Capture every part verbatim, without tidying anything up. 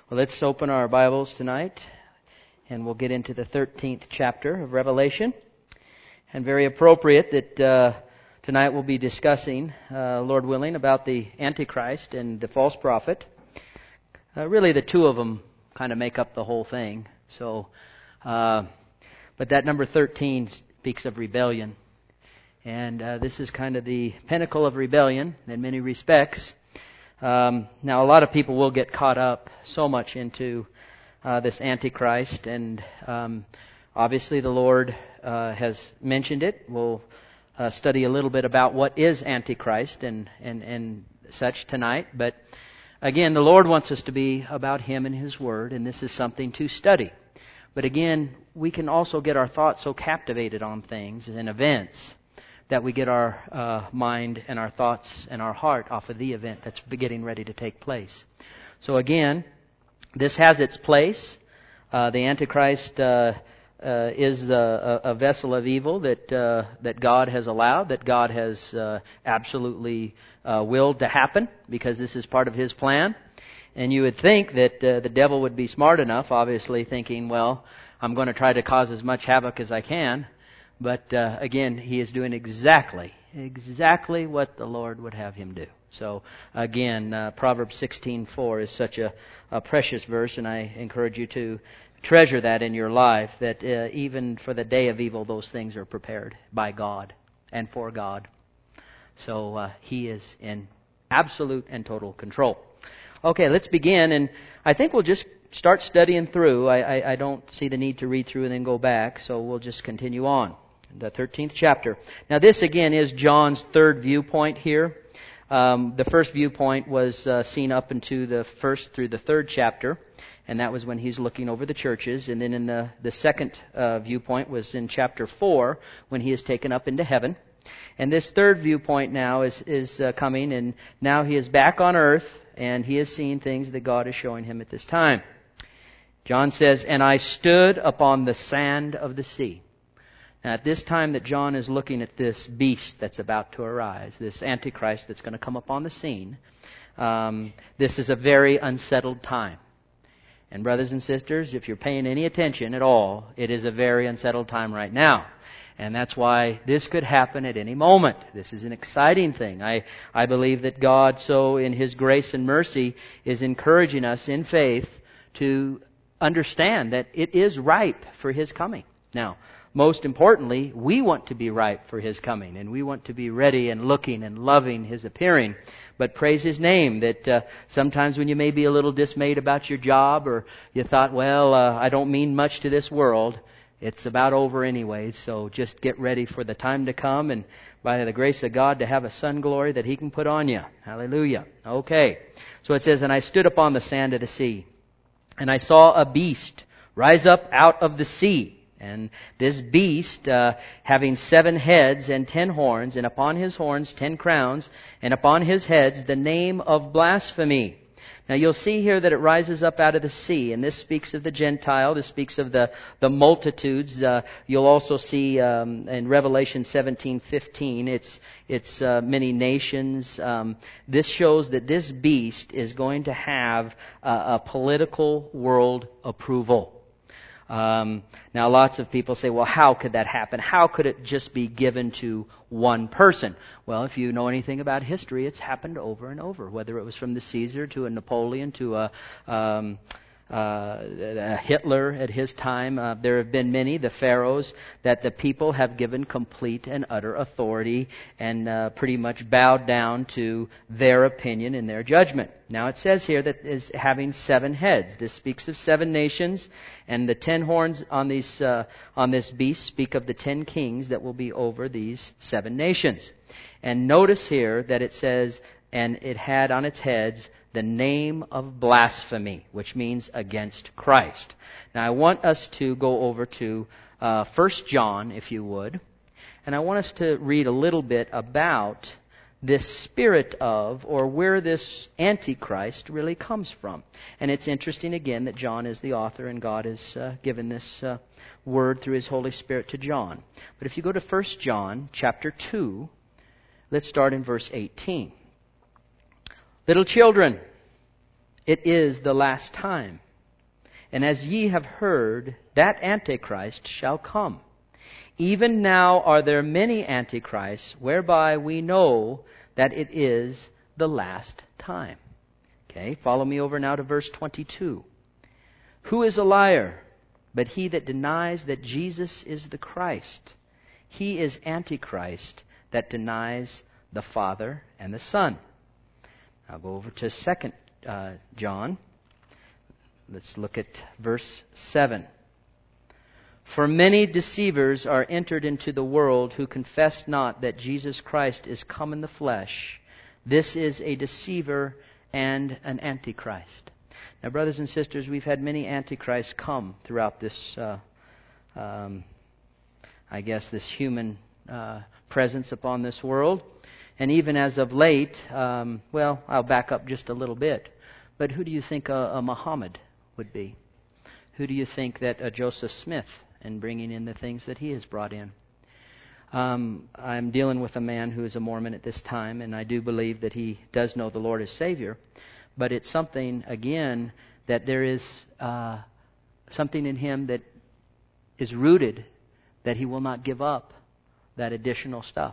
Well, let's open our Bibles tonight, and we'll get into the thirteenth chapter of Revelation. And very appropriate that uh, tonight we'll be discussing, uh, Lord willing, about the Antichrist and the false prophet. Uh, really, the two of them kind of make up the whole thing. So, uh, but that number thirteen speaks of rebellion. And uh, this is kind of the pinnacle of rebellion in many respects. Um, now, a lot of people will get caught up so much into uh, this Antichrist, and um, obviously the Lord uh, has mentioned it. We'll uh, study a little bit about what is Antichrist and, and, and such tonight. But again, the Lord wants us to be about Him and His Word, and this is something to study. But again, we can also get our thoughts so captivated on things and events that we get our uh, mind and our thoughts and our heart off of the event that's getting ready to take place. So again, this has its place. Uh, the Antichrist uh, uh, is a, a vessel of evil that uh, that God has allowed, that God has uh, absolutely uh, willed to happen, because this is part of His plan. And you would think that uh, the devil would be smart enough, obviously, thinking, well, I'm going to try to cause as much havoc as I can. But uh, again, he is doing exactly, exactly what the Lord would have him do. So again, uh, Proverbs sixteen four is such a, a precious verse, and I encourage you to treasure that in your life, that uh, even for the day of evil, those things are prepared by God and for God. So uh, He is in absolute and total control. Okay, let's begin, and I think we'll just start studying through. I, I, I don't see the need to read through and then go back, so we'll just continue on. The thirteenth chapter. Now this again is John's third viewpoint here. Um, the first viewpoint was uh, seen up into the first through the third chapter, and that was when he's looking over the churches. And then in the, the second uh, viewpoint was in chapter four, when he is taken up into heaven. And this third viewpoint now is, is uh, coming, and now he is back on earth, and he is seeing things that God is showing him at this time. John says, "And I stood upon the sand of the sea." Now, at this time that John is looking at this beast that's about to arise, this Antichrist that's going to come upon the scene, um, this is a very unsettled time. And brothers and sisters, if you're paying any attention at all, it is a very unsettled time right now. And that's why this could happen at any moment. This is an exciting thing. I, I believe that God, so in His grace and mercy, is encouraging us in faith to understand that it is ripe for His coming. Now, most importantly, we want to be ripe for His coming, and we want to be ready and looking and loving His appearing. But praise His name that uh, sometimes when you may be a little dismayed about your job, or you thought, well, uh, I don't mean much to this world, it's about over anyway. So just get ready for the time to come, and by the grace of God to have a sun glory that He can put on you. Hallelujah. Okay. So it says, "And I stood upon the sand of the sea, and I saw a beast rise up out of the sea. And this beast, uh, having seven heads and ten horns, and upon his horns ten crowns, and upon his heads the name of blasphemy." Now you'll see here that it rises up out of the sea, and this speaks of the Gentile. This speaks of the, the multitudes. Uh, you'll also see um, in Revelation seventeen fifteen, it's, it's uh, many nations. Um, this shows that this beast is going to have uh, a political world approval. Um, now, lots of people say, well, how could that happen? How could it just be given to one person? Well, if you know anything about history, it's happened over and over. Whether it was from the Caesar to a Napoleon to a, um, uh, a Hitler at his time, uh, there have been many, the pharaohs, that the people have given complete and utter authority and uh, pretty much bowed down to their opinion and their judgment. Now it says here that is having seven heads. This speaks of seven nations, and the ten horns on these uh, on this beast speak of the ten kings that will be over these seven nations. And notice here that it says, "And it had on its heads the name of blasphemy," which means against Christ. Now I want us to go over to uh, First John, if you would, and I want us to read a little bit about this spirit of, or where this Antichrist really comes from. And it's interesting again that John is the author, and God has uh, given this uh, word through His Holy Spirit to John. But if you go to First John chapter two, let's start in verse eighteen. "Little children, it is the last time. And as ye have heard, that Antichrist shall come. Even now are there many antichrists, whereby we know that it is the last time. Okay, follow me over now to verse twenty-two. Who is a liar, but he that denies that Jesus is the Christ? He is Antichrist that denies the Father and the Son. I'll go over to Second uh, John. Let's look at verse seven. For many deceivers are entered into the world who confess not that Jesus Christ is come in the flesh. This is a deceiver and an antichrist. Now, brothers and sisters, we've had many antichrists come throughout this, uh, um, I guess, this human uh, presence upon this world. And even as of late, um, well, I'll back up just a little bit. But who do you think a, a Muhammad would be? Who do you think that a Joseph Smith, and bringing in the things that he has brought in? Um, I'm dealing with a man who is a Mormon at this time, and I do believe that he does know the Lord as Savior. But it's something, again, that there is uh, something in him that is rooted, that he will not give up that additional stuff.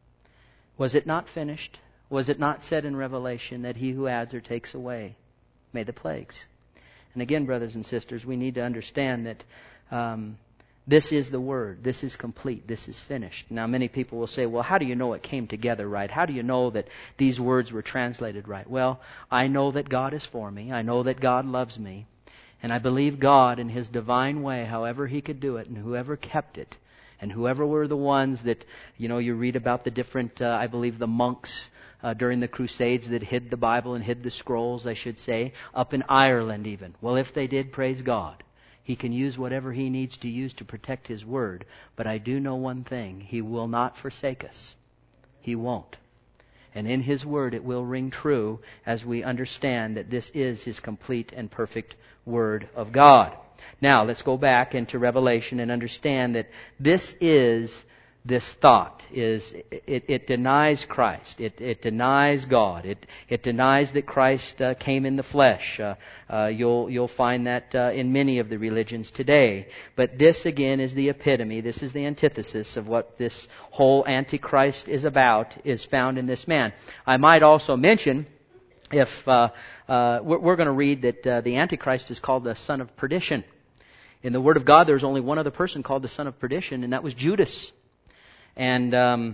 Was it not finished? Was it not said in Revelation that he who adds or takes away may the plagues? And again, brothers and sisters, we need to understand that um, this is the Word. This is complete. This is finished. Now, many people will say, well, how do you know it came together right? How do you know that these words were translated right? Well, I know that God is for me. I know that God loves me. And I believe God in His divine way, however He could do it, and whoever kept it, and whoever were the ones that, you know, you read about the different, uh, I believe the monks uh, during the Crusades that hid the Bible and hid the scrolls, I should say, up in Ireland even. Well, if they did, praise God. He can use whatever He needs to use to protect His Word. But I do know one thing. He will not forsake us. He won't. And in His Word it will ring true as we understand that this is His complete and perfect Word of God. Now, let's go back into Revelation and understand that this is, this thought is, it, it denies Christ. It, it denies God. It, it denies that Christ uh, came in the flesh. Uh, uh, you'll, you'll find that uh, in many of the religions today. But this, again, is the epitome. This is the antithesis of what this whole Antichrist is about, is found in this man. I might also mention, if uh, uh, we're, we're going to read that uh, the Antichrist is called the son of perdition. In the Word of God, there's only one other person called the son of perdition, and that was Judas. And um,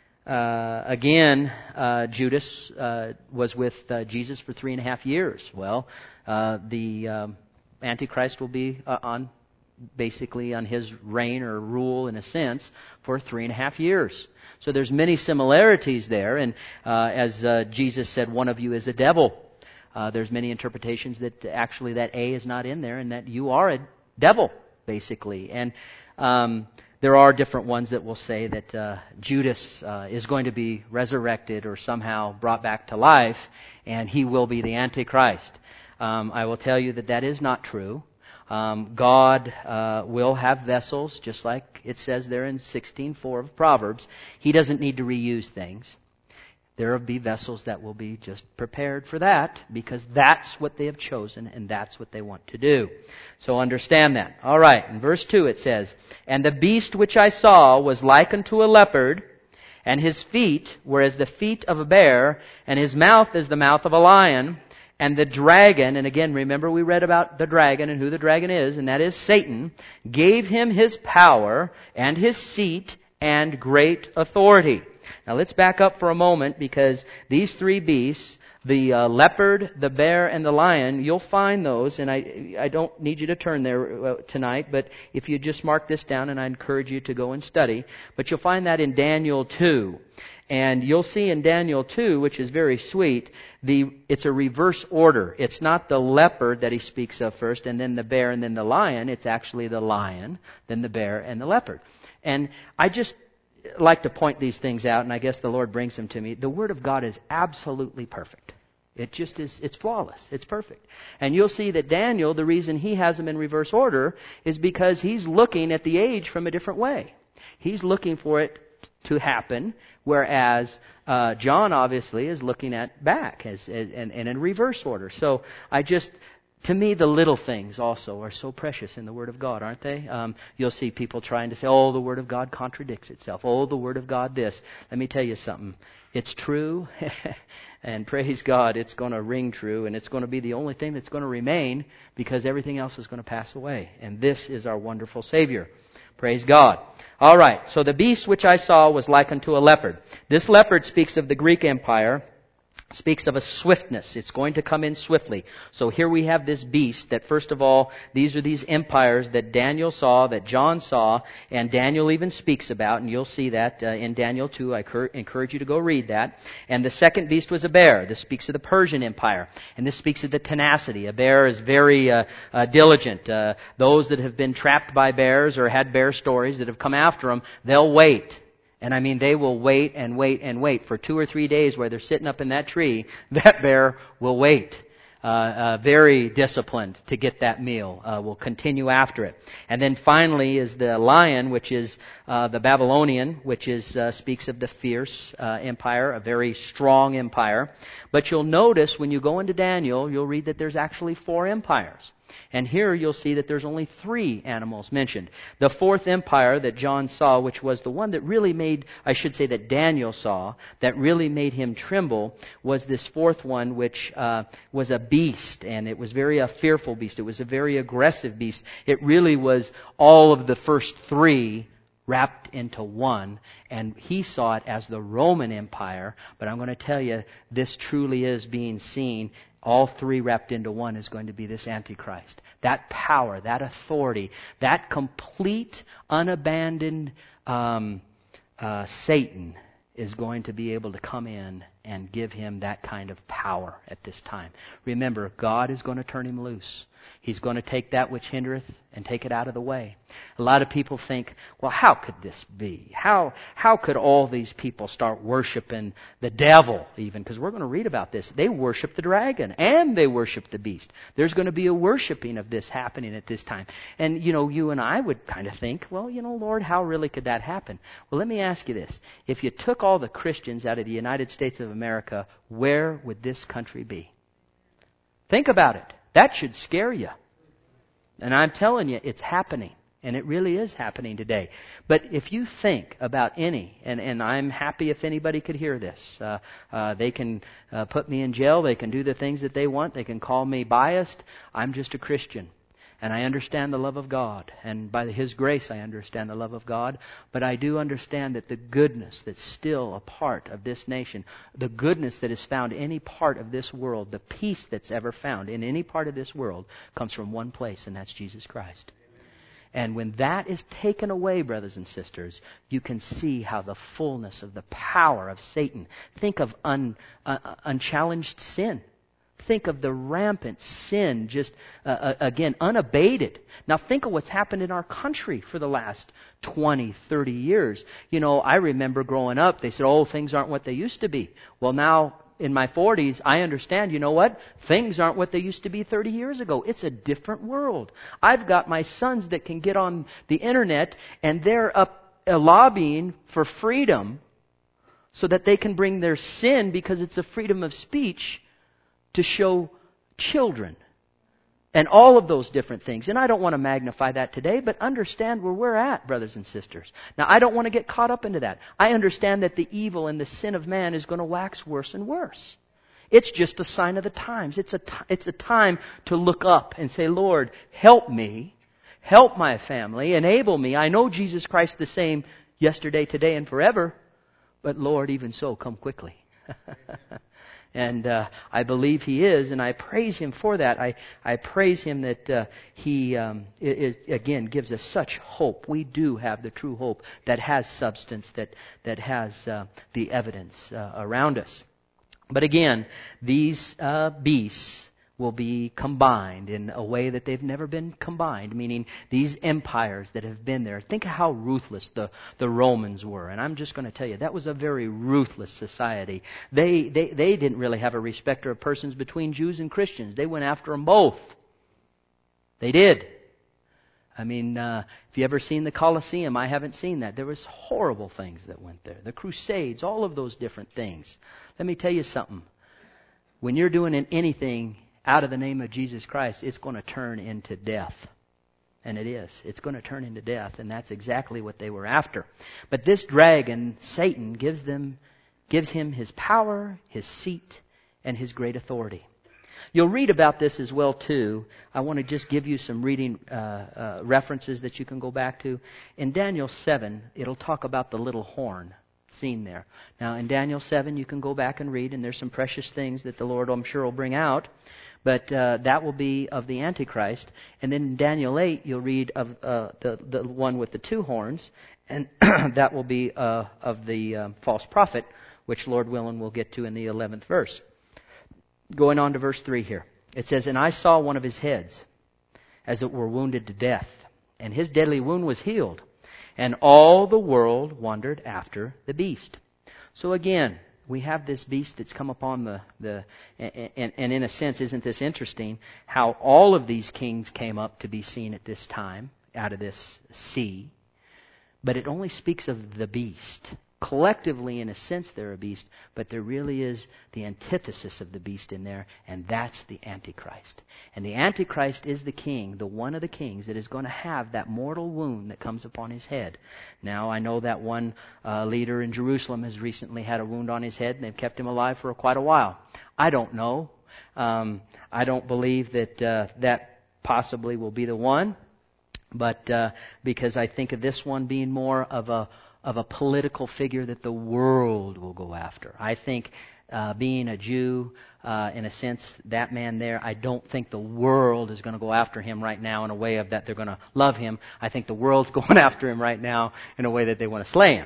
uh, again, uh, Judas uh, was with uh, Jesus for three and a half years. Well, uh, the um, Antichrist will be uh, on basically on his reign or rule, in a sense, for three and a half years. So there's many similarities there. And uh, as uh, Jesus said, one of you is a devil. Uh, there's many interpretations that actually that A is not in there, and that you are a devil, basically. And um, there are different ones that will say that uh, Judas uh, is going to be resurrected or somehow brought back to life, and he will be the Antichrist. Um, I will tell you that that is not true. Um, God uh, will have vessels, just like it says there in sixteen four of Proverbs. He doesn't need to reuse things. There will be vessels that will be just prepared for that, because that's what they have chosen and that's what they want to do. So understand that. All right, in verse two it says, And the beast which I saw was like unto a leopard, and his feet were as the feet of a bear, and his mouth as the mouth of a lion. And the dragon, and again, remember we read about the dragon and who the dragon is, and that is Satan, gave him his power and his seat and great authority. Now let's back up for a moment, because these three beasts, the uh, leopard, the bear, and the lion, you'll find those, and I I don't need you to turn there uh, tonight, but if you just mark this down, and I encourage you to go and study, but you'll find that in Daniel two. And you'll see in Daniel two, which is very sweet, the it's a reverse order. It's not the leopard that he speaks of first, and then the bear, and then the lion. It's actually the lion, then the bear, and the leopard. And I just like to point these things out, and I guess the Lord brings them to me. The Word of God is absolutely perfect. It just is, it's flawless. It's perfect. And you'll see that Daniel, the reason he has them in reverse order is because he's looking at the age from a different way. He's looking for it to happen, whereas uh, John obviously is looking at back as, as and, and in reverse order. So I just, to me, the little things also are so precious in the Word of God, aren't they? Um, you'll see people trying to say, oh, the Word of God contradicts itself. Oh, the Word of God this. Let me tell you something. It's true, and praise God, it's going to ring true, and it's going to be the only thing that's going to remain, because everything else is going to pass away. And this is our wonderful Savior. Praise God. All right, so the beast which I saw was like unto a leopard. This leopard speaks of the Greek Empire, speaks of a swiftness. It's going to come in swiftly. So here we have this beast that, first of all, these are these empires that Daniel saw, that John saw, and Daniel even speaks about, and you'll see that uh, in Daniel two. I cur- encourage you to go read that. And the second beast was a bear. This speaks of the Persian Empire, and this speaks of the tenacity. A bear is very uh, uh, diligent. Uh, those that have been trapped by bears or had bear stories that have come after them, they'll wait. And I mean, they will wait and wait and wait for two or three days where they're sitting up in that tree. That bear will wait. Uh, uh, very disciplined to get that meal. Uh, will continue after it. And then finally is the lion, which is uh, the Babylonian, which is uh, speaks of the fierce uh, empire, a very strong empire. But you'll notice when you go into Daniel, you'll read that there's actually four empires. And here you'll see that there's only three animals mentioned. The fourth empire that John saw, which was the one that really made, I should say that Daniel saw, that really made him tremble, was this fourth one, which uh, was a beast. And it was very a fearful beast. It was a very aggressive beast. It really was all of the first three wrapped into one, and he saw it as the Roman Empire. But I'm going to tell you, this truly is being seen. All three wrapped into one is going to be this Antichrist. That power, that authority, that complete, unabandoned um, uh, Satan is going to be able to come in and give him that kind of power at this time. Remember, God is going to turn him loose. He's going to take that which hindereth and take it out of the way. A lot of people think, well, how could this be? How how could all these people start worshiping the devil even? Because we're going to read about this. They worship the dragon and they worship the beast. There's going to be a worshiping of this happening at this time. And, you know, you and I would kind of think, well, you know, Lord, how really could that happen? Well, let me ask you this. If you took all the Christians out of the United States of America, where would this country be? Think about it. That should scare you. And I'm telling you, it's happening. And it really is happening today. But if you think about any, and, and I'm happy if anybody could hear this. Uh, uh, they can uh, put me in jail. They can do the things that they want. They can call me biased. I'm just a Christian. And I understand the love of God. And by His grace, I understand the love of God. But I do understand that the goodness that's still a part of this nation, the goodness that is found in any part of this world, the peace that's ever found in any part of this world, comes from one place, and that's Jesus Christ. And when that is taken away, brothers and sisters, you can see how the fullness of the power of Satan. Think of un, uh, unchallenged sin. Think of the rampant sin, just, uh, again, unabated. Now think of what's happened in our country for the last twenty, thirty years. You know, I remember growing up, they said, oh, things aren't what they used to be. Well, now, in my forties, I understand, you know what? Things aren't what they used to be thirty years ago. It's a different world. I've got my sons that can get on the internet, and they're up uh, lobbying for freedom so that they can bring their sin, because it's a freedom of speech, to show children. And all of those different things. And I don't want to magnify that today, but understand where we're at, brothers and sisters. Now, I don't want to get caught up into that. I understand that the evil and the sin of man is going to wax worse and worse. It's just a sign of the times. It's a, t- it's a time to look up and say, Lord, help me. Help my family. Enable me. I know Jesus Christ the same yesterday, today, and forever. But Lord, even so, come quickly. And uh, I believe He is, and I praise Him for that. I, I praise Him that uh, He, um, is, again, gives us such hope. We do have the true hope that has substance, that, that has uh, the evidence uh, around us. But again, these uh, beasts will be combined in a way that they've never been combined, meaning these empires that have been there. Think of how ruthless the, the Romans were. And I'm just going to tell you, that was a very ruthless society. They, they, they didn't really have a respecter of persons between Jews and Christians. They went after them both. They did. I mean, uh, if you ever seen the Colosseum, I haven't seen that. There was horrible things that went there. The Crusades, all of those different things. Let me tell you something. When you're doing anything out of the name of Jesus Christ, it's going to turn into death. And it is. It's going to turn into death. And that's exactly what they were after. But this dragon, Satan, gives them, gives him his power, his seat, and his great authority. You'll read about this as well, too. I want to just give you some reading uh, uh, references that you can go back to. In Daniel seven, it'll talk about the little horn seen there. Now, in Daniel seven, you can go back and read, and there's some precious things that the Lord, I'm sure, will bring out. But uh, that will be of the Antichrist. And then in Daniel eight, you'll read of uh, the, the one with the two horns, and that will be uh, of the um, false prophet, which Lord willing we'll get to in the eleventh verse. Going on to verse three here. It says, "And I saw one of his heads, as it were wounded to death, and his deadly wound was healed. And all the world wondered after the beast." So again, we have this beast that's come upon the... the and, and in a sense, isn't this interesting, how all of these kings came up to be seen at this time, out of this sea. But it only speaks of the beast. Collectively, in a sense, they're a beast, but there really is the antithesis of the beast in there, and that's the Antichrist. And the Antichrist is the king, the one of the kings that is going to have that mortal wound that comes upon his head. Now, I know that one uh, leader in Jerusalem has recently had a wound on his head, and they've kept him alive for quite a while. I don't know. Um, I don't believe that uh, that possibly will be the one, but uh, because I think of this one being more of a of a political figure that the world will go after. I think uh, being a Jew, uh, in a sense, that man there, I don't think the world is going to go after him right now in a way of that they're going to love him. I think the world's going after him right now in a way that they want to slay him.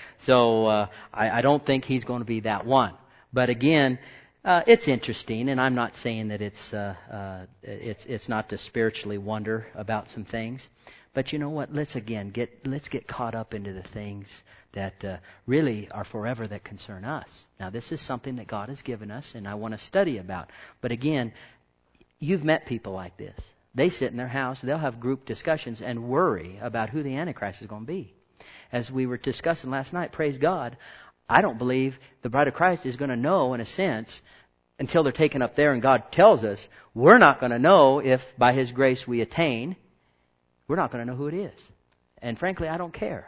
So uh, I, I don't think he's going to be that one. But again, uh, it's interesting, and I'm not saying that it's uh, uh, it's it's not to spiritually wonder about some things. But you know what? Let's again get let's get caught up into the things that uh, really are forever that concern us. Now, this is something that God has given us, and I want to study about. But again, you've met people like this. They sit in their house, they'll have group discussions and worry about who the Antichrist is going to be. As we were discussing last night, praise God, I don't believe the bride of Christ is going to know, in a sense, until they're taken up there and God tells us. We're not going to know if by His grace we attain. We're not going to know who it is. And frankly, I don't care.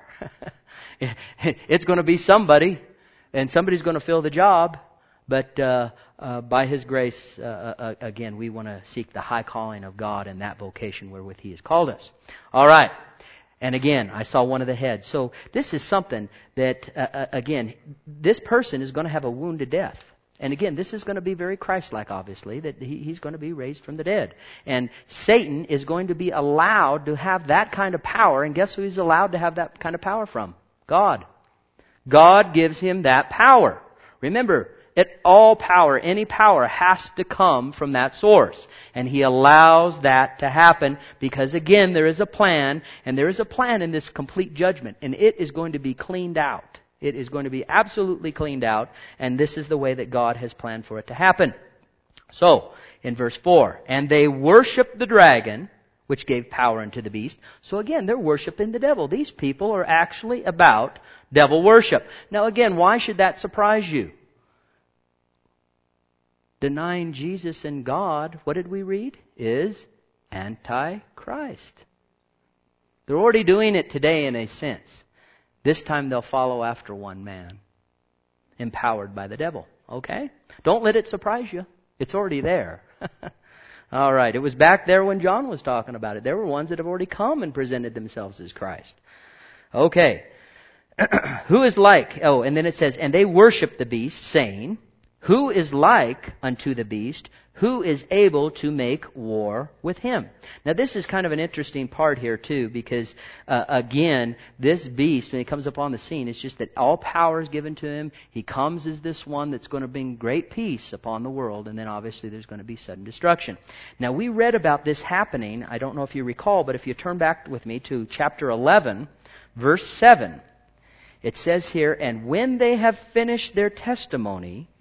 It's going to be somebody, and somebody's going to fill the job. But uh, uh, by His grace, uh, uh, again, we want to seek the high calling of God in that vocation wherewith He has called us. All right. And again, I saw one of the heads. So this is something that, uh, again, this person is going to have a wound to death. And again, this is going to be very Christ-like, obviously, that he, he's going to be raised from the dead. And Satan is going to be allowed to have that kind of power. And guess who he's allowed to have that kind of power from? God. God gives him that power. Remember, it, all power, any power has to come from that source. And He allows that to happen because, again, there is a plan. And there is a plan in this complete judgment. And it is going to be cleaned out. It is going to be absolutely cleaned out, and this is the way that God has planned for it to happen. So, in verse four, "And they worshiped the dragon, which gave power unto the beast." So again, they're worshiping the devil. These people are actually about devil worship. Now again, why should that surprise you? Denying Jesus and God, what did we read? Is Antichrist. They're already doing it today in a sense. This time they'll follow after one man, empowered by the devil. Okay? Don't let it surprise you. It's already there. All right. It was back there when John was talking about it. There were ones that have already come and presented themselves as Christ. Okay. Who is like... Oh, and then it says, "And they worship the beast, saying, Who is like unto the beast? Who is able to make war with him?" Now this is kind of an interesting part here too, because uh, again, this beast, when he comes upon the scene, it's just that all power is given to him. He comes as this one that's going to bring great peace upon the world, and then obviously there's going to be sudden destruction. Now we read about this happening, I don't know if you recall, but if you turn back with me to chapter eleven, verse seven, it says here, "And when they have finished their testimony,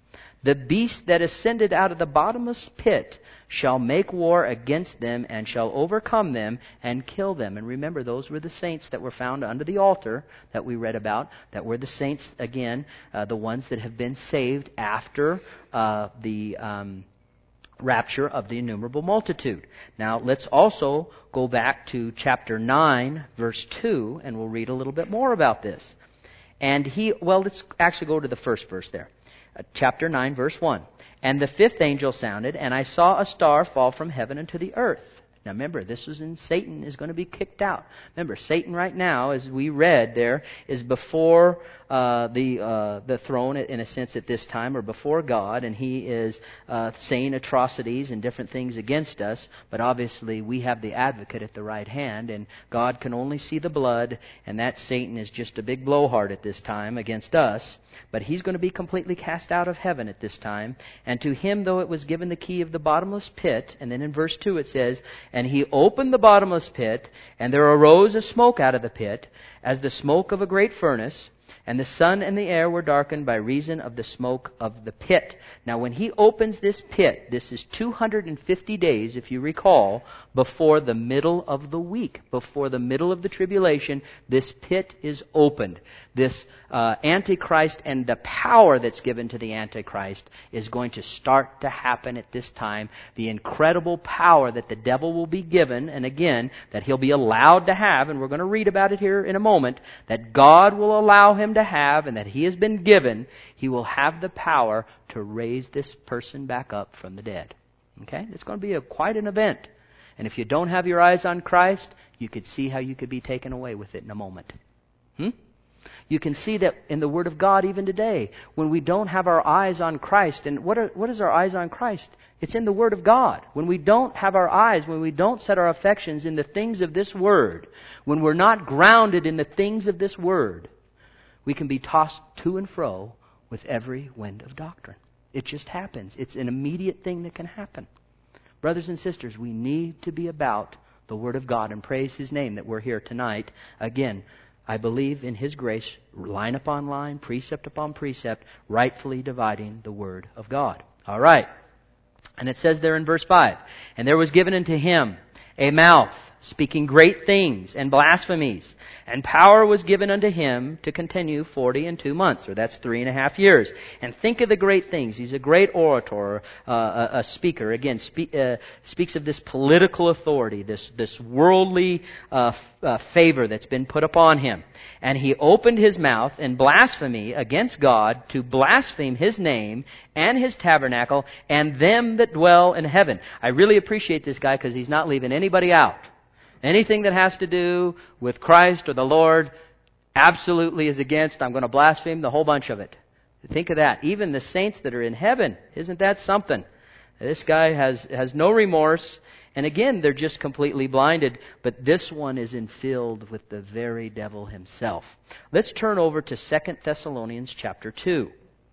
The beast that ascended out of the bottomless pit shall make war against them and shall overcome them and kill them. And remember, those were the saints that were found under the altar that we read about, that were the saints, again, uh, the ones that have been saved after uh, the um, rapture of the innumerable multitude. Now, let's also go back to chapter nine, verse two, and we'll read a little bit more about this. And he, well, let's actually go to the first verse there. Uh, chapter nine, verse one. And the fifth angel sounded, and I saw a star fall from heaven into the earth. Now remember, this was in Satan is going to be kicked out. Remember, Satan right now, as we read there, is before uh, the uh, the throne in a sense at this time, or before God, and he is uh, saying atrocities and different things against us. But obviously, we have the advocate at the right hand, and God can only see the blood, and that Satan is just a big blowhard at this time against us. But he's going to be completely cast out of heaven at this time. And to him, though it was given the key of the bottomless pit, and then in verse two it says, and he opened the bottomless pit, and there arose a smoke out of the pit, as the smoke of a great furnace, and the sun and the air were darkened by reason of the smoke of the pit. Now when he opens this pit, this is two hundred fifty days, if you recall, before the middle of the week, before the middle of the tribulation, this pit is opened. This uh, Antichrist and the power that's given to the Antichrist is going to start to happen at this time. The incredible power that the devil will be given, and again, that he'll be allowed to have, and we're going to read about it here in a moment, that God will allow him to have and that he has been given. He will have the power to raise this person back up from the dead. Okay? It's going to be a, quite an event. And if you don't have your eyes on Christ, you could see how you could be taken away with it in a moment. Hmm? You can see that in the Word of God even today. When we don't have our eyes on Christ, and what are, what is our eyes on Christ? It's in the Word of God. When we don't have our eyes, when we don't set our affections in the things of this Word, when we're not grounded in the things of this Word, we can be tossed to and fro with every wind of doctrine. It just happens. It's an immediate thing that can happen. Brothers and sisters, we need to be about the Word of God and praise His name that we're here tonight. Again, I believe in His grace, line upon line, precept upon precept, rightfully dividing the Word of God. All right. And it says there in verse five, and there was given unto Him a mouth, speaking great things and blasphemies. And power was given unto him to continue forty and two months, or that's three and a half years. And think of the great things. He's a great orator, uh, a, a speaker. Again, spe- uh, speaks of this political authority, this, this worldly uh, f- uh, favor that's been put upon him. And he opened his mouth in blasphemy against God to blaspheme His name and His tabernacle and them that dwell in heaven. I really appreciate this guy because he's not leaving anybody out. Anything that has to do with Christ or the Lord absolutely is against. I'm going to blaspheme the whole bunch of it. Think of that. Even the saints that are in heaven. Isn't that something? This guy has, has no remorse. And again, they're just completely blinded. But this one is infilled with the very devil himself. Let's turn over to Second Thessalonians chapter two.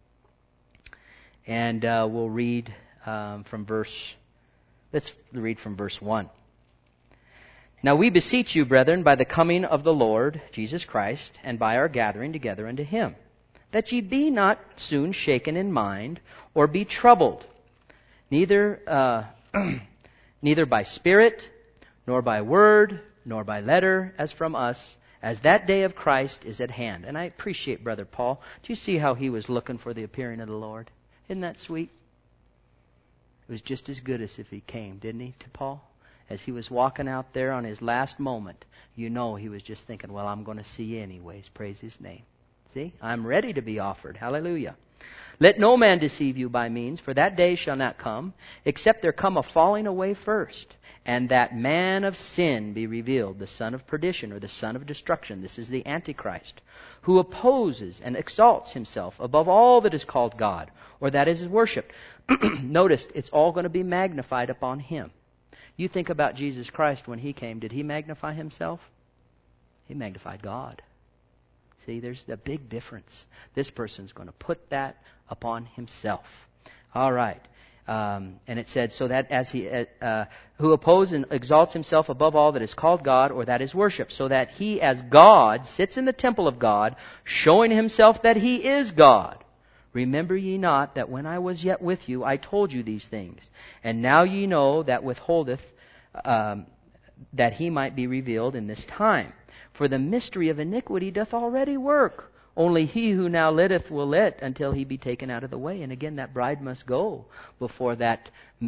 And uh, we'll read um, from verse... Let's read from verse one. Now we beseech you, brethren, by the coming of the Lord Jesus Christ, and by our gathering together unto Him, that ye be not soon shaken in mind, or be troubled, neither uh, neither by spirit, nor by word, nor by letter, as from us, as that day of Christ is at hand. And I appreciate Brother Paul. Do you see how he was looking for the appearing of the Lord? Isn't that sweet? It was just as good as if He came, didn't He, to Paul? As he was walking out there on his last moment, you know he was just thinking, well, I'm going to see you anyways. Praise His name. See? I'm ready to be offered. Hallelujah. Let no man deceive you by means, for that day shall not come, except there come a falling away first, and that man of sin be revealed, the son of perdition, or the son of destruction. This is the Antichrist, who opposes and exalts himself above all that is called God, or that is worshipped. Notice, it's all going to be magnified upon him. You think about Jesus Christ when He came. Did He magnify Himself? He magnified God. See, there's a big difference. This person's going to put that upon himself. All right. Um, and it said, so that as he, uh, who opposes and exalts himself above all that is called God, or that is worshipped, so that he as God sits in the temple of God, showing himself that He is God. Remember ye not that when I was yet with you, I told you these things? And now ye know that withholdeth, um, that he might be revealed in this time. For the mystery of iniquity doth already work. Only he who now litteth will lit until he be taken out of the way. And again, that bride must go before that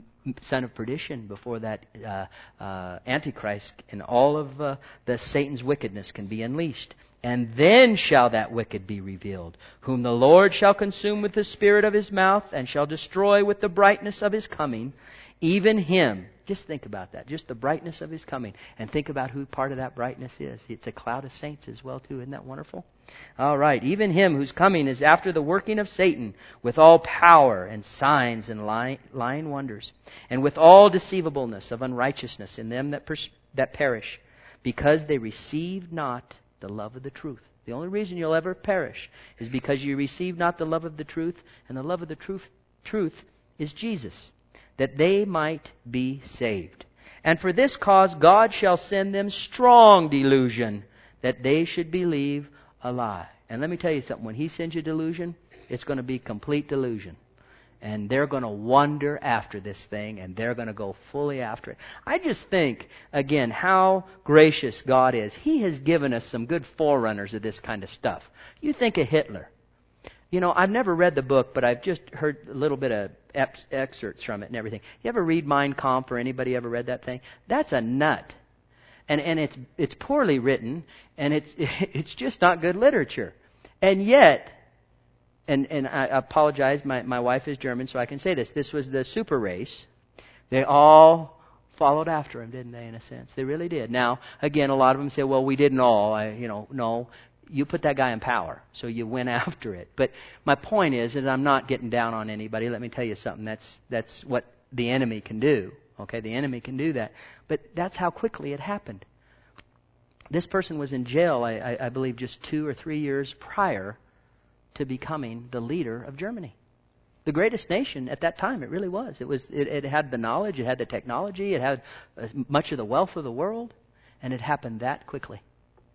son of perdition, before that uh, uh, Antichrist and all of uh, the Satan's wickedness can be unleashed. And then shall that wicked be revealed, whom the Lord shall consume with the spirit of his mouth, and shall destroy with the brightness of his coming, even him. Just think about that. Just the brightness of his coming. And think about who part of that brightness is. It's a cloud of saints as well, too. Isn't that wonderful? All right. Even him whose coming is after the working of Satan, with all power and signs and lying, lying wonders, and with all deceivableness of unrighteousness in them that, pers- that perish, because they received not the love of the truth. The only reason you'll ever perish is because you receive not the love of the truth, and the love of the truth, truth is Jesus, that they might be saved. And for this cause God shall send them strong delusion, that they should believe a lie. And let me tell you something, when he sends you delusion, it's going to be complete delusion. And they're going to wander after this thing, and they're going to go fully after it. I just think, again, how gracious God is. He has given us some good forerunners of this kind of stuff. You think of Hitler. You know, I've never read the book, but I've just heard a little bit of ex- excerpts from it and everything. You ever read Mein Kampf, or anybody ever read that thing? That's a nut. And and it's it's poorly written, and it's it's just not good literature. And yet, and and I apologize, my, my wife is German, so I can say this. This was the super race. They all followed after him, didn't they, in a sense? They really did. Now, again, a lot of them say, well, we didn't all. I, you know, no. You put that guy in power, so you went after it. But my point is, and I'm not getting down on anybody, let me tell you something. That's that's what the enemy can do. Okay, the enemy can do that. But that's how quickly it happened. This person was in jail, I, I, I believe, just two or three years prior to becoming the leader of Germany. The greatest nation at that time, it really was. It was. It, it had the knowledge, it had the technology, it had uh, much of the wealth of the world, and it happened that quickly.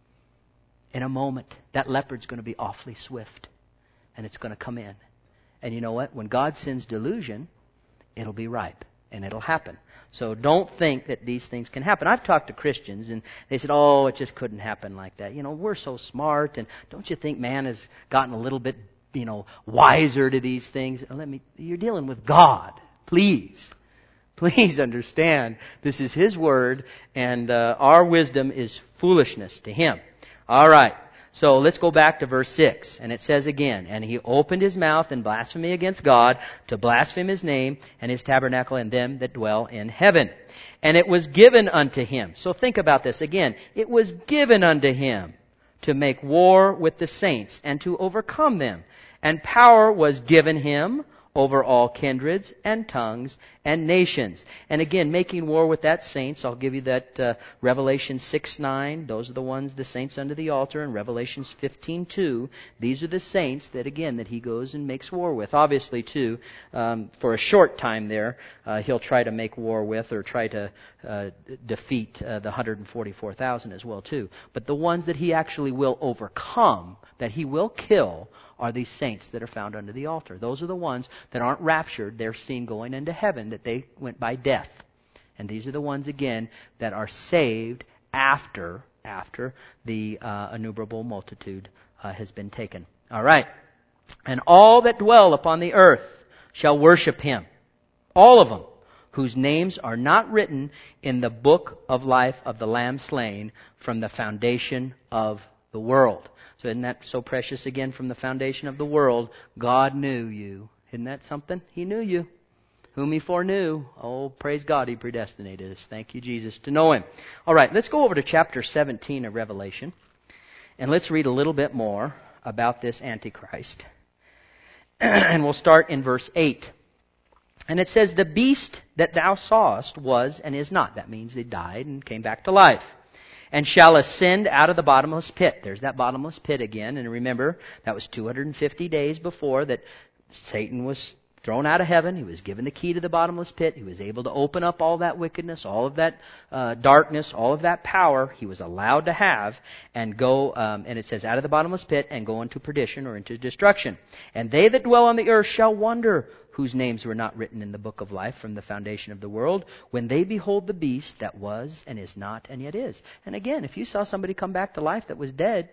In a moment, that leopard's going to be awfully swift, and it's going to come in. And you know what? When God sends delusion, it'll be ripe, and it'll happen. So don't think that these things can happen. I've talked to Christians, and they said, oh, it just couldn't happen like that. You know, we're so smart, and don't you think man has gotten a little bit, you know, wiser to these things? Let me. You're dealing with God. Please. Please understand, this is His Word, and uh, our wisdom is foolishness to Him. All right, so let's go back to verse six. And it says again, and he opened his mouth in blasphemy against God, to blaspheme his name and his tabernacle and them that dwell in heaven. And it was given unto him. So think about this again. It was given unto him to make war with the saints and to overcome them. And power was given him over all kindreds and tongues and nations. And again, making war with that saints, I'll give you that uh, Revelation six nine. Those are the ones, the saints under the altar. And Revelations fifteen two. These are the saints that, again, that he goes and makes war with. Obviously, too, um, for a short time there, uh, he'll try to make war with or try to uh, defeat uh, the one hundred forty-four thousand as well, too. But the ones that he actually will overcome, that he will kill, are these saints that are found under the altar. Those are the ones that aren't raptured. They're seen going into heaven, that they went by death. And these are the ones, again, that are saved after after the uh, innumerable multitude uh, has been taken. All right. And all that dwell upon the earth shall worship him. All of them, whose names are not written in the book of life of the Lamb slain from the foundation of the world. So isn't that so precious? Again, from the foundation of the world, God knew you. Isn't that something? He knew you. Whom He foreknew. Oh, praise God, He predestinated us. Thank you, Jesus, to know Him. All right, let's go over to chapter seventeen of Revelation. And let's read a little bit more about this Antichrist. And we'll start in verse eight. And it says, the beast that thou sawest was and is not. That means they died and came back to life. And shall ascend out of the bottomless pit. There's that bottomless pit again. And remember, that was two hundred fifty days before that Satan was thrown out of heaven. He was given the key to the bottomless pit. He was able to open up all that wickedness, all of that uh, darkness, all of that power. He was allowed to have and go, um, and it says, out of the bottomless pit and go into perdition or into destruction. And they that dwell on the earth shall wonder, whose names were not written in the book of life from the foundation of the world, when they behold the beast that was and is not and yet is. And again, if you saw somebody come back to life that was dead,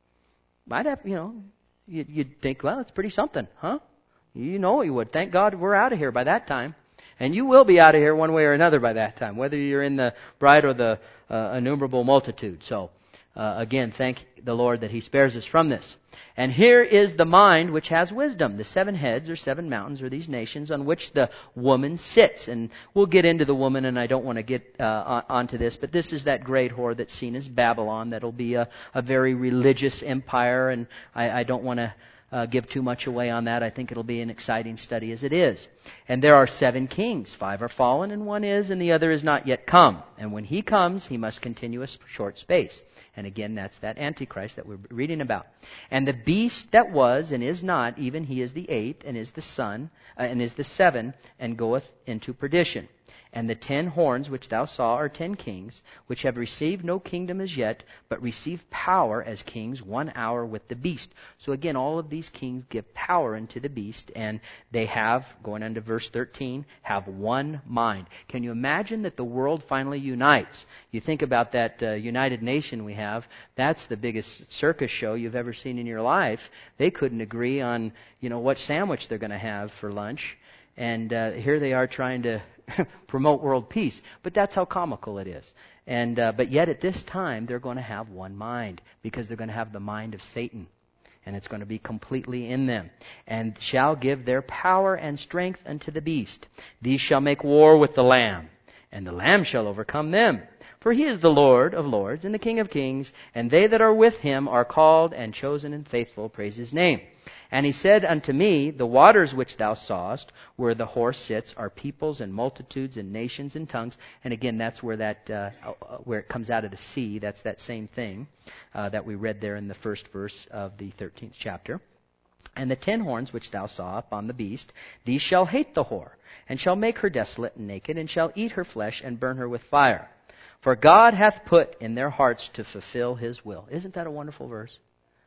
might have, you know, you'd, you'd think, well, it's pretty something, huh? You know you would. Thank God we're out of here by that time. And you will be out of here one way or another by that time, whether you're in the bride or the uh, innumerable multitude. So, uh, again, thank the Lord that He spares us from this. And here is the mind which has wisdom. The seven heads or seven mountains are these nations on which the woman sits. And we'll get into the woman, and I don't want to get uh, onto this, but this is that great whore that's seen as Babylon. That'll be a, a very religious empire, and I, I don't want to Uh, give too much away on that. I think it'll be an exciting study as it is. And there are seven kings. Five are fallen and one is, and the other is not yet come. And when he comes, he must continue a short space. And again, that's that Antichrist that we're reading about. And the beast that was and is not, even he is the eighth and is the son, uh, and is the seven, and goeth into perdition. And the ten horns which thou saw are ten kings, which have received no kingdom as yet, but receive power as kings one hour with the beast. So again, all of these kings give power unto the beast, and they have, going on to verse thirteen, have one mind. Can you imagine that the world finally unites? You think about that uh, United Nation we have. That's the biggest circus show you've ever seen in your life. They couldn't agree on, you know, what sandwich they're going to have for lunch. And uh, here they are trying to promote world peace. But that's how comical it is. And uh, but yet at this time, they're going to have one mind, because they're going to have the mind of Satan. And it's going to be completely in them. And shall give their power and strength unto the beast. These shall make war with the Lamb, and the Lamb shall overcome them. For he is the Lord of lords and the King of kings, and they that are with him are called and chosen and faithful. Praise his name. And he said unto me, the waters which thou sawest, where the horse sits, are peoples and multitudes and nations and tongues. And again, that's where that uh, where it comes out of the sea. That's that same thing uh, that we read there in the first verse of the thirteenth chapter. And the ten horns which thou saw upon the beast, these shall hate the whore, and shall make her desolate and naked, and shall eat her flesh and burn her with fire. For God hath put in their hearts to fulfill his will. Isn't that a wonderful verse?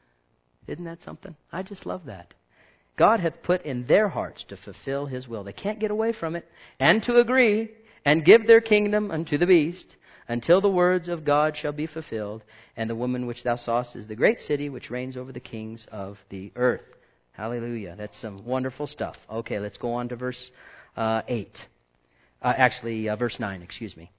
Isn't that something? I just love that. God hath put in their hearts to fulfill his will. They can't get away from it. And to agree and give their kingdom unto the beast, until the words of God shall be fulfilled. And the woman which thou sawest is the great city which reigns over the kings of the earth. Hallelujah. That's some wonderful stuff. Okay, let's go on to verse uh, eight. Uh, actually, uh, verse nine, excuse me,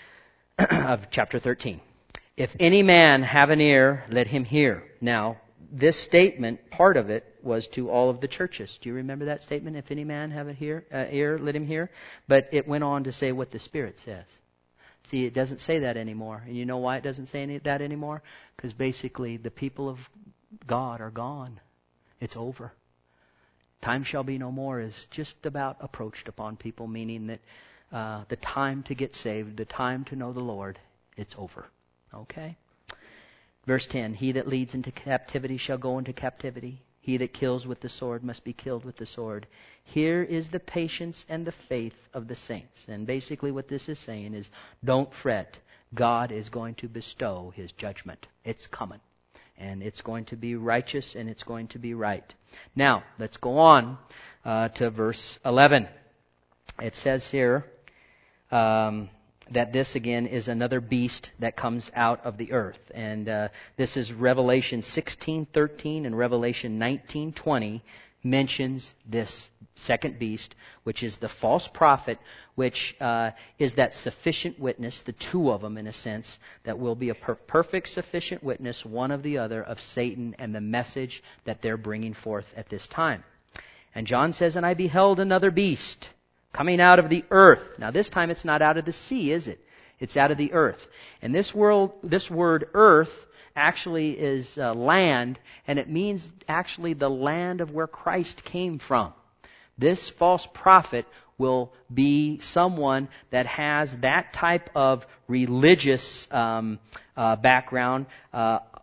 of chapter thirteen. If any man have an ear, let him hear. Now, this statement, part of it, was to all of the churches. Do you remember that statement? If any man have an ear, uh, ear, let him hear. But it went on to say what the Spirit says. See, it doesn't say that anymore. And you know why it doesn't say any, that anymore? Because basically the people of God are gone. It's over. Time shall be no more is just about approached upon people, meaning that uh, the time to get saved, the time to know the Lord, it's over. Okay? Verse ten, he that leads into captivity shall go into captivity. He that kills with the sword must be killed with the sword. Here is the patience and the faith of the saints. And basically what this is saying is, don't fret. God is going to bestow his judgment. It's coming. And it's going to be righteous and it's going to be right. Now, let's go on uh, to verse eleven. It says here um, that this again is another beast that comes out of the earth. And uh, this is Revelation sixteen thirteen and Revelation nineteen twenty mentions this second beast, which is the false prophet, which uh, is that sufficient witness, the two of them in a sense, that will be a per- perfect sufficient witness, one of the other, of Satan and the message that they're bringing forth at this time. And John says, and I beheld another beast coming out of the earth. Now this time it's not out of the sea, is it? It's out of the earth. And this world, this word earth actually is uh, land, and it means actually the land of where Christ came from. This false prophet will be someone that has that type of religious um, uh, background, uh,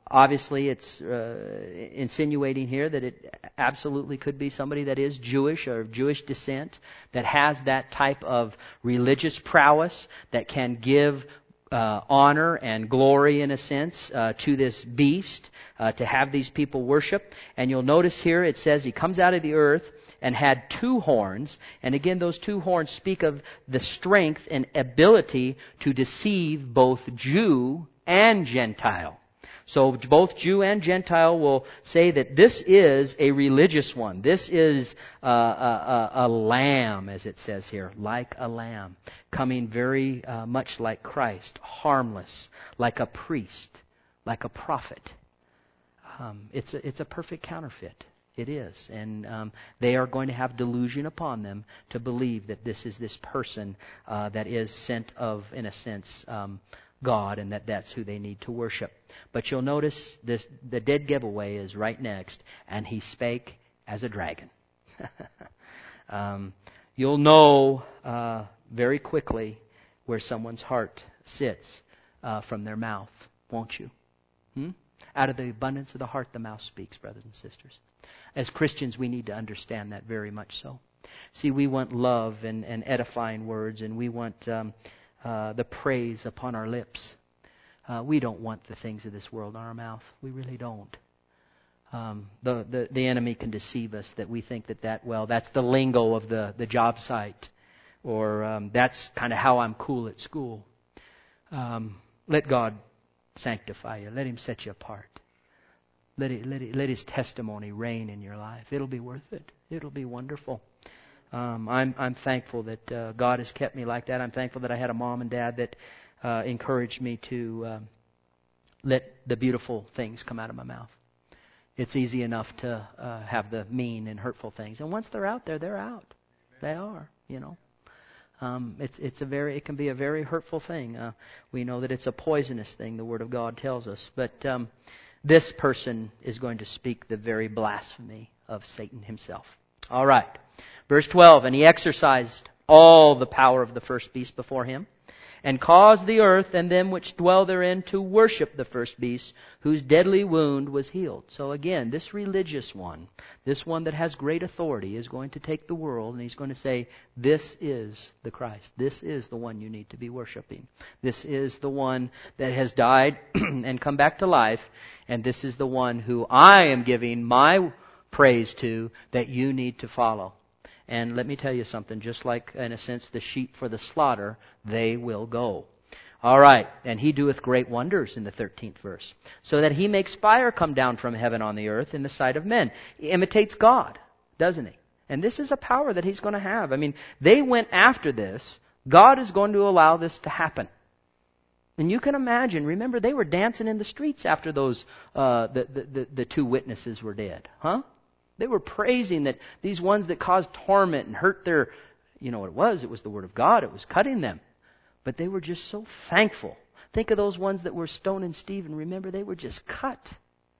obviously, it's uh, insinuating here that it absolutely could be somebody that is Jewish or of Jewish descent, that has that type of religious prowess, that can give uh, honor and glory, in a sense, uh, to this beast, uh, to have these people worship. And you'll notice here it says he comes out of the earth and had two horns. And again, those two horns speak of the strength and ability to deceive both Jew and Gentile. So both Jew and Gentile will say that this is a religious one. This is a, a, a lamb, as it says here, like a lamb, coming very uh, much like Christ, harmless, like a priest, like a prophet. Um, it's a, it's a perfect counterfeit. It is. And um, they are going to have delusion upon them to believe that this is this person uh, that is sent of, in a sense, um, God, and that that's who they need to worship. But you'll notice this, the dead giveaway is right next, and he spake as a dragon. um, you'll know uh, very quickly where someone's heart sits uh, from their mouth, won't you? Hmm? Out of the abundance of the heart, the mouth speaks, brothers and sisters. As Christians, we need to understand that very much so. See, we want love and, and edifying words, and we want um, uh, the praise upon our lips. Uh, we don't want the things of this world in our mouth. We really don't. Um, the, the the enemy can deceive us that we think that, that well, that's the lingo of the, the job site. Or um, that's kind of how I'm cool at school. Um, let God sanctify you. Let Him set you apart. Let it, let it, let His testimony reign in your life. It'll be worth it. It'll be wonderful. Um, I'm I'm thankful that uh, God has kept me like that. I'm thankful that I had a mom and dad that uh, encouraged me to um, let the beautiful things come out of my mouth. It's easy enough to uh, have the mean and hurtful things, and once they're out there, they're out. They are, you know. Um, it's it's a very it can be a very hurtful thing. Uh, we know that it's a poisonous thing. The Word of God tells us, but um, this person is going to speak the very blasphemy of Satan himself. All right. Verse twelve, and he exercised all the power of the first beast before him, and caused the earth and them which dwell therein to worship the first beast, whose deadly wound was healed. So again, this religious one, this one that has great authority, is going to take the world and he's going to say, this is the Christ. This is the one you need to be worshiping. This is the one that has died and come back to life, and this is the one who I am giving my praise to, that you need to follow. And let me tell you something, just like, in a sense, the sheep for the slaughter, they will go. All right, and he doeth great wonders in the thirteenth verse, so that he makes fire come down from heaven on the earth in the sight of men. He imitates God, doesn't he? And this is a power that he's going to have. I mean, they went after this. God is going to allow this to happen. And you can imagine, remember, they were dancing in the streets after those, uh, the, the, the, the two witnesses were dead. Huh? They were praising that these ones that caused torment and hurt their, you know what it was? It was the Word of God. It was cutting them. But they were just so thankful. Think of those ones that were stoning Stephen. Remember, they were just cut.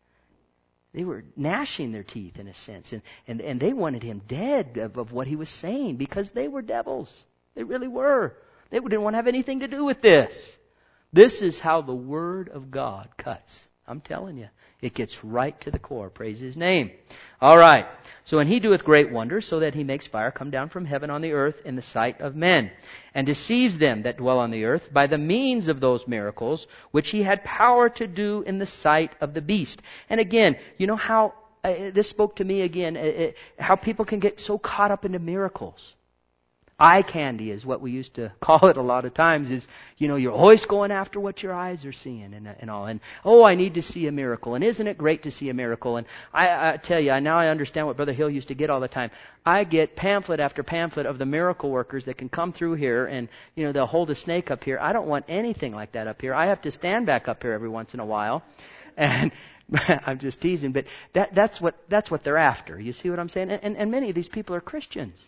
They were gnashing their teeth, in a sense. And, and, and they wanted him dead of, of what he was saying, because they were devils. They really were. They didn't want to have anything to do with this. This is how the Word of God cuts. I'm telling you. It gets right to the core. Praise His name. All right. So, and he doeth great wonders, so that he makes fire come down from heaven on the earth in the sight of men, and deceives them that dwell on the earth by the means of those miracles, which he had power to do in the sight of the beast. And again, you know how, uh, this spoke to me again, uh, uh, how people can get so caught up into miracles. Eye candy is what we used to call it a lot of times, is, you know, you're always going after what your eyes are seeing and, and all. And, oh, I need to see a miracle. And isn't it great to see a miracle? And I, I tell you, now I understand what Brother Hill used to get all the time. I get pamphlet after pamphlet of the miracle workers that can come through here and, you know, they'll hold a snake up here. I don't want anything like that up here. I have to stand back up here every once in a while. And I'm just teasing, but that, that's what that's what they're after. You see what I'm saying? And, and, and many of these people are Christians.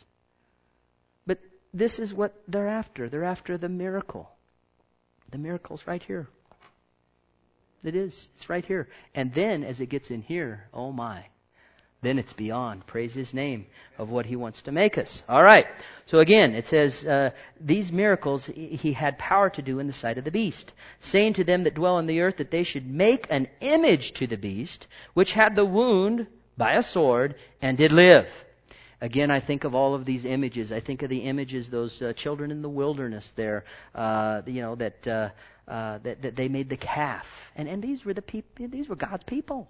But this is what they're after. They're after the miracle. The miracle's right here. It is. It's right here. And then as it gets in here, oh my, then it's beyond. Praise His name of what He wants to make us. All right. So again, it says, uh, these miracles He had power to do in the sight of the beast, saying to them that dwell on the earth that they should make an image to the beast, which had the wound by a sword and did live. Again, I think of all of these images. I think of the images, those uh, children in the wilderness there, uh, you know, that, uh, uh, that that they made the calf, and and these were the people. These were God's people.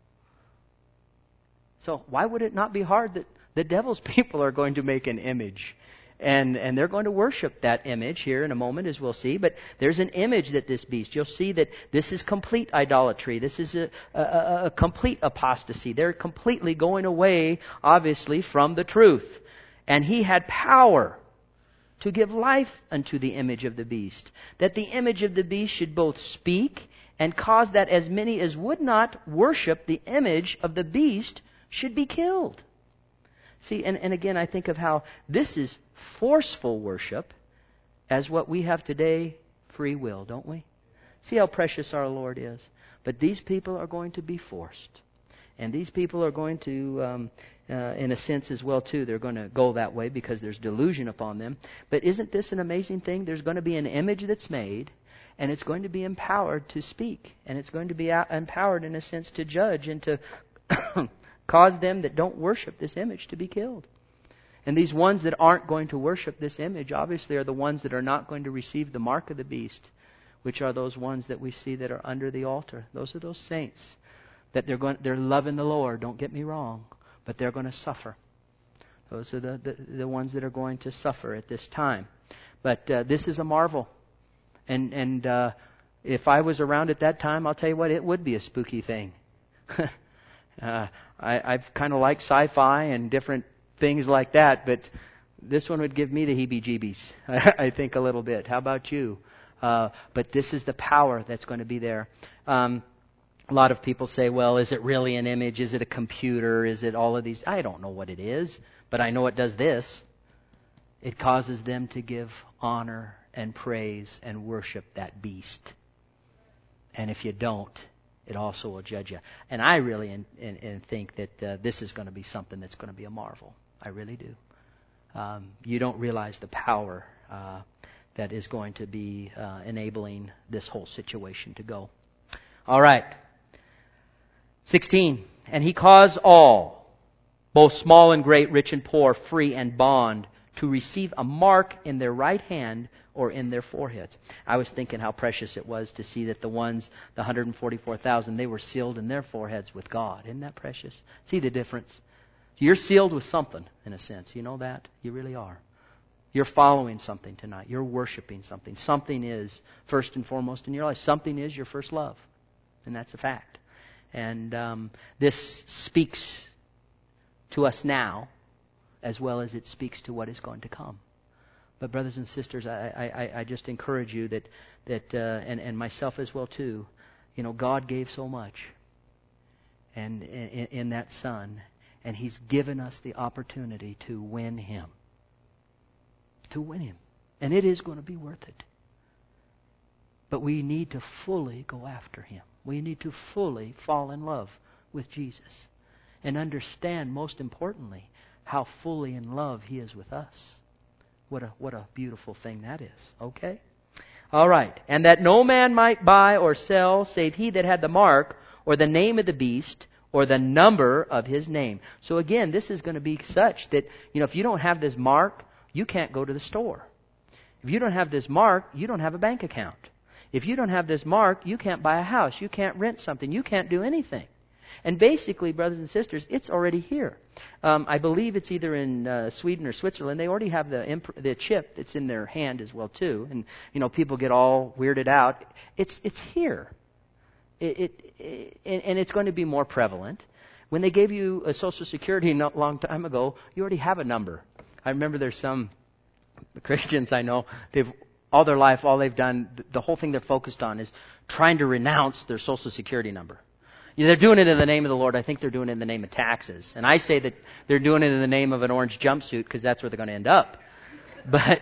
So why would it not be hard that the devil's people are going to make an image? And and they're going to worship that image here in a moment, as we'll see. But there's an image that this beast, you'll see that this is complete idolatry. This is a, a, a complete apostasy. They're completely going away, obviously, from the truth. And he had power to give life unto the image of the beast, that the image of the beast should both speak and cause that as many as would not worship the image of the beast should be killed. See, and, and again, I think of how this is forceful worship as what we have today, free will, don't we? See how precious our Lord is. But these people are going to be forced. And these people are going to, um, uh, in a sense as well too, they're going to go that way because there's delusion upon them. But isn't this an amazing thing? There's going to be an image that's made, and it's going to be empowered to speak. And it's going to be empowered, in a sense, to judge and to cause them that don't worship this image to be killed. And these ones that aren't going to worship this image, obviously, are the ones that are not going to receive the mark of the beast, which are those ones that we see that are under the altar. Those are those saints that they're going, they're loving the Lord. Don't get me wrong, but they're going to suffer. Those are the, the, the ones that are going to suffer at this time. But uh, this is a marvel. And, and uh, if I was around at that time, I'll tell you what, it would be a spooky thing. Uh, I, I've kind of liked sci-fi and different things like that, but this one would give me the heebie-jeebies, I think, a little bit. How about you? Uh, but this is the power that's going to be there. Um, a lot of people say, well, is it really an image? Is it a computer? Is it all of these? I don't know what it is, but I know it does this. It causes them to give honor and praise and worship that beast. And if you don't, it also will judge you. And I really in, in, in think that uh, this is going to be something that's going to be a marvel. I really do. Um, you don't realize the power uh, that is going to be uh, enabling this whole situation to go. All right. sixteen. And he caused all, both small and great, rich and poor, free and bond, to receive a mark in their right hand or in their foreheads. I was thinking how precious it was to see that the ones, the one hundred forty-four thousand, they were sealed in their foreheads with God. Isn't that precious? See the difference? You're sealed with something, in a sense. You know that? You really are. You're following something tonight. You're worshiping something. Something is first and foremost in your life. Something is your first love. And that's a fact. And um, this speaks to us now as well as it speaks to what is going to come. But brothers and sisters, I, I, I just encourage you that, that uh, and, and myself as well too, you know, God gave so much and in, in that Son, and He's given us the opportunity to win Him. To win Him. And it is going to be worth it. But we need to fully go after Him. We need to fully fall in love with Jesus. And understand, most importantly, how fully in love He is with us. What a what a beautiful thing that is. Okay? All right. And that no man might buy or sell save he that had the mark or the name of the beast or the number of his name. So again, this is going to be such that, you know, if you don't have this mark, you can't go to the store. If you don't have this mark, you don't have a bank account. If you don't have this mark, you can't buy a house. You can't rent something. You can't do anything. And basically, brothers and sisters, it's already here. Um, I believe it's either in uh, Sweden or Switzerland. They already have the imp- the chip that's in their hand as well too. And you know, people get all weirded out. It's it's here. It, it, it and it's going to be more prevalent. When they gave you a Social Security not long time ago, you already have a number. I remember there's some Christians I know, they've all their life, all they've done, the whole thing they're focused on is trying to renounce their Social Security number. You know, they're doing it in the name of the Lord. I think they're doing it in the name of taxes. And I say that they're doing it in the name of an orange jumpsuit because that's where they're going to end up. But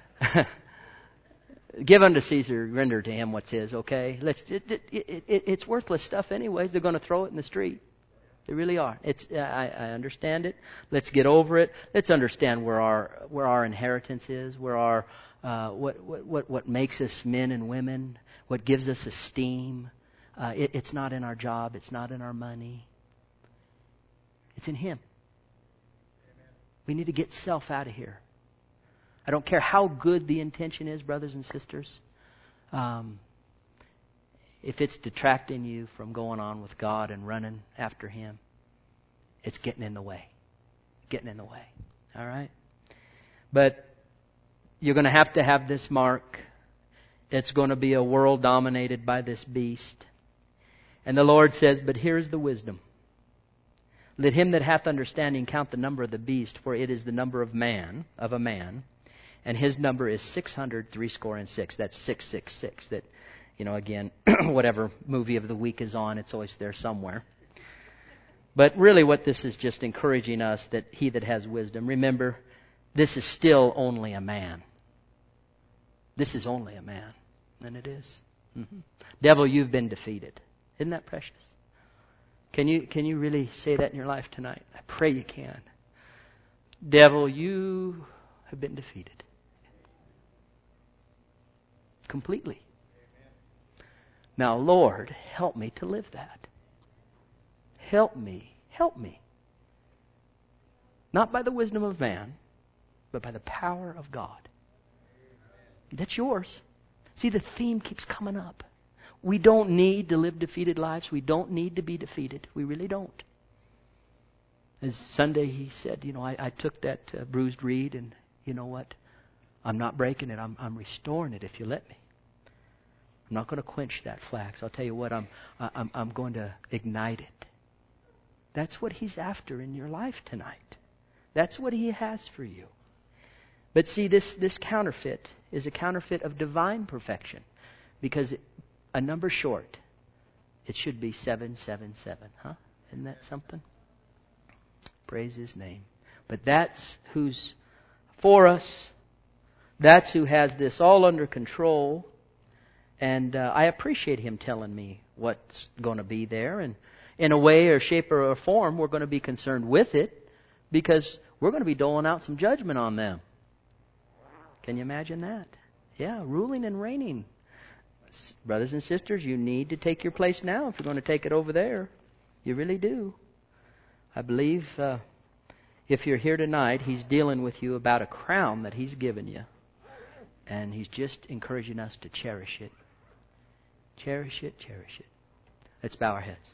give unto Caesar, render to him what's his, okay? Let's, it, it, it, it, it's worthless stuff anyways. They're going to throw it in the street. They really are. It's I, I understand it. Let's get over it. Let's understand where our where our inheritance is, where our uh, what, what what what makes us men and women, what gives us esteem. Uh, it, it's not in our job. It's not in our money. It's in Him. Amen. We need to get self out of here. I don't care how good the intention is, brothers and sisters. Um, if it's detracting you from going on with God and running after Him, it's getting in the way. Getting in the way. All right? But you're going to have to have this mark. It's going to be a world dominated by this beast. And the Lord says, but here is the wisdom. Let him that hath understanding count the number of the beast, for it is the number of man, of a man. And his number is six hundred threescore and six. That's six six six. That, you know, again, whatever movie of the week is on, it's always there somewhere. But really what this is just encouraging us, that he that has wisdom. Remember, this is still only a man. This is only a man. And it is. Mm-hmm. Devil, you've been defeated. Isn't that precious? Can you can you really say that in your life tonight? I pray you can. Devil, you have been defeated. Completely. Now, Lord, help me to live that. Help me. Help me. Not by the wisdom of man, but by the power of God. That's yours. See, the theme keeps coming up. We don't need to live defeated lives. We don't need to be defeated. We really don't. As Sunday he said, you know, I, I took that uh, bruised reed and you know what? I'm not breaking it. I'm, I'm restoring it if you let me. I'm not going to quench that flax. I'll tell you what, I'm, I'm, I'm going to ignite it. That's what he's after in your life tonight. That's what he has for you. But see, this, this counterfeit is a counterfeit of divine perfection. Because it, a number short, it should be seven seven seven. Huh? Isn't that something? Praise his name. But that's who's for us. That's who has this all under control. And uh, I appreciate him telling me what's going to be there. And in a way or shape or form, we're going to be concerned with it. Because we're going to be doling out some judgment on them. Can you imagine that? Yeah, ruling and reigning. Brothers and sisters, you need to take your place now if you're going to take it over there. You really do. I believe uh, if you're here tonight, he's dealing with you about a crown that he's given you. And he's just encouraging us to cherish it. Cherish it, cherish it. Let's bow our heads.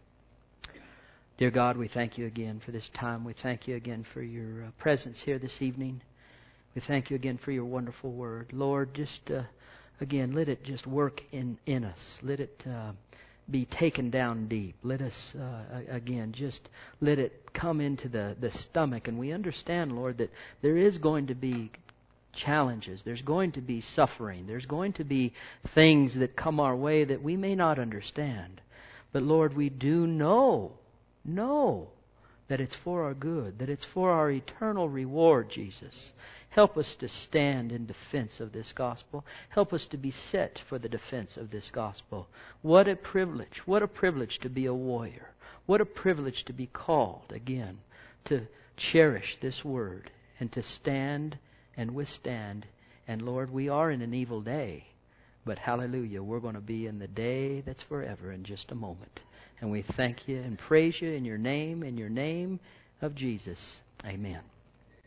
Dear God, we thank you again for this time. We thank you again for your uh, presence here this evening. We thank you again for your wonderful word. Lord, just uh, again, let it just work in, in us. Let it uh, be taken down deep. Let us, uh, again, just let it come into the, the stomach. And we understand, Lord, that there is going to be challenges. There's going to be suffering. There's going to be things that come our way that we may not understand. But Lord, we do know, know that it's for our good, that it's for our eternal reward, Jesus. Help us to stand in defense of this gospel. Help us to be set for the defense of this gospel. What a privilege. What a privilege to be a warrior. What a privilege to be called, again, to cherish this word and to stand and withstand. And Lord, we are in an evil day. But hallelujah, we're going to be in the day that's forever in just a moment. And we thank you and praise you in your name, in your name of Jesus. Amen.